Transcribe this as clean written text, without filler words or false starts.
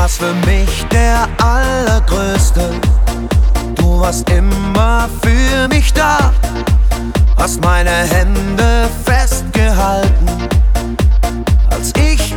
warst für mich der Allergrößte. Du warst immer für mich da, hast meine Hände festgehalten, als ich